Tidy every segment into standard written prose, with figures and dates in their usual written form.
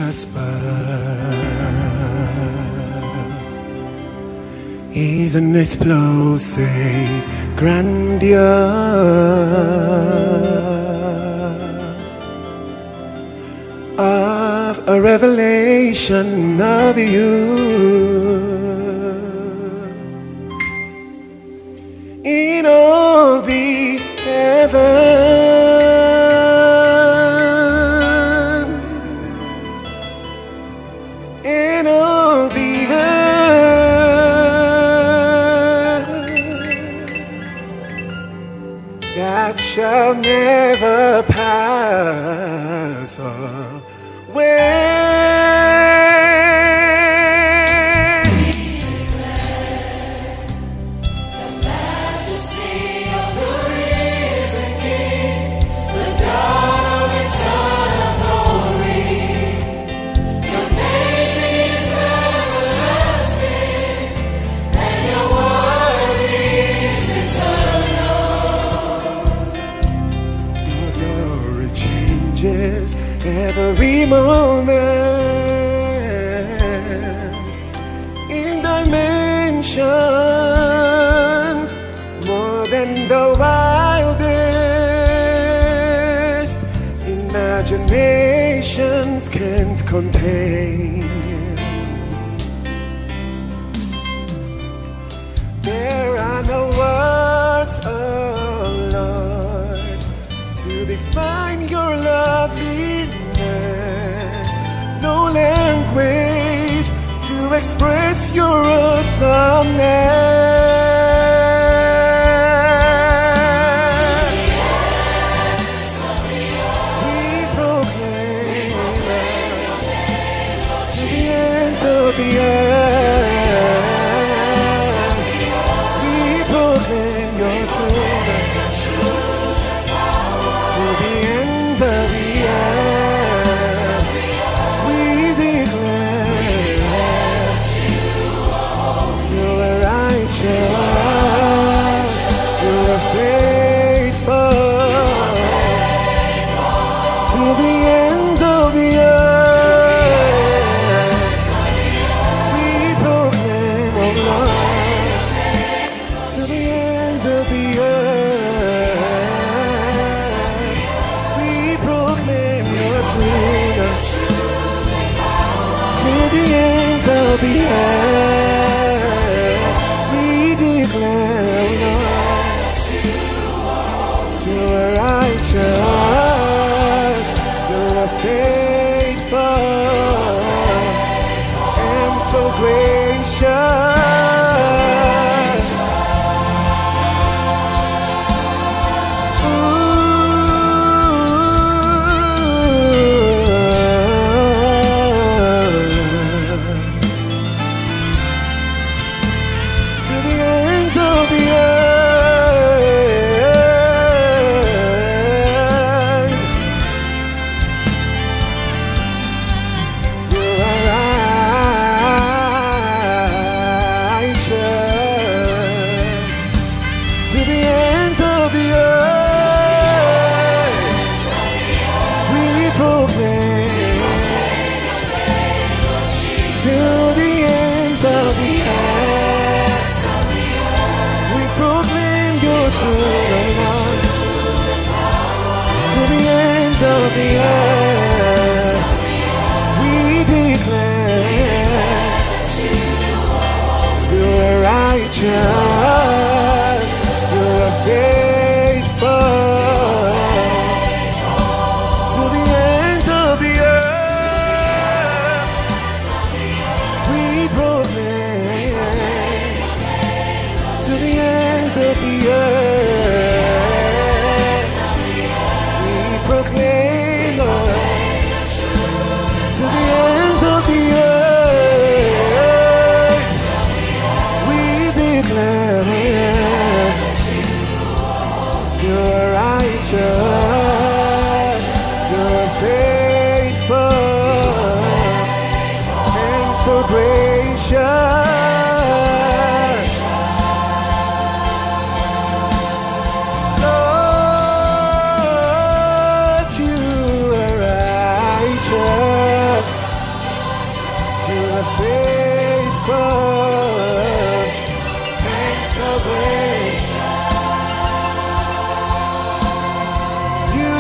prosper. He's an explosive grandeur of a revelation of you in all the heavens, in all the earth, that shall never pass away. Every moment in dimensions more than the wildest imaginations can't contain. There are no words, oh Lord, to define your loveliness, no language to express your awesomeness. We proclaim to the ends of the earth. We proclaim your truth to the ends of the earth. We declare you are righteous, you are faithful to the ends of the earth. We proclaim, oh Lord, to the ends of the earth. We proclaim your truth to the ends of the earth. We declare, Lord, you are righteous, you are faithful, and so gracious. To the ends of the earth, we declare you are righteous, you are faithful to the ends of the earth. We proclaim to the ends of the earth. We proclaim, Lord, to the ends of the earth. We declare you are righteous, you are faithful, and so gracious. faithful and so great. You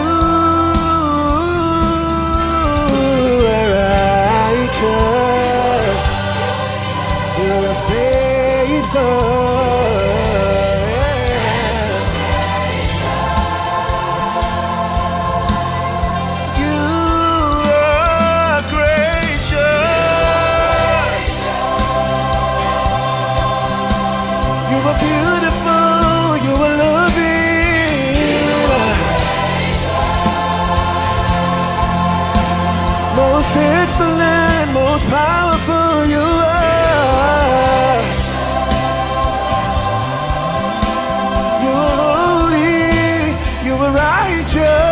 are righteous. You are faithful. You are beautiful, you are loving, most excellent, most powerful you are. You are holy, you are righteous.